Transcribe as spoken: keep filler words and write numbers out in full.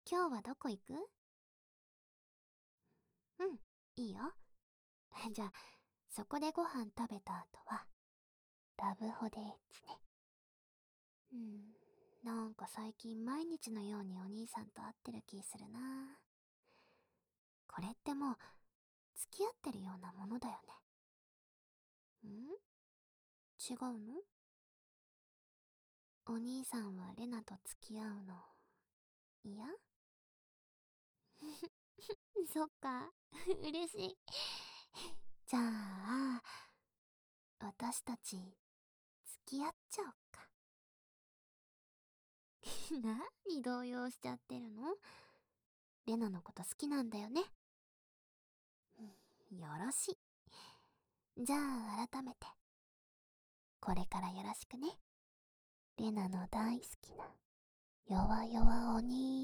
今日はどこ行く？うん、いいよ。じゃあ、そこでご飯食べた後は、ラブホデーツね。うん、なんか最近毎日のようにお兄さんと会ってる気するな。これってもう、付き合ってるようなものだよね。ん？違うの？お兄さんはレナと付き合うの、嫌？そっか、嬉しい。じゃあ、私たち、付き合っちゃおっか。何動揺しちゃってるの？レナのこと好きなんだよね。うん、よろしい。じゃあ改めて、これからよろしくね。レナの大好きな、弱々お兄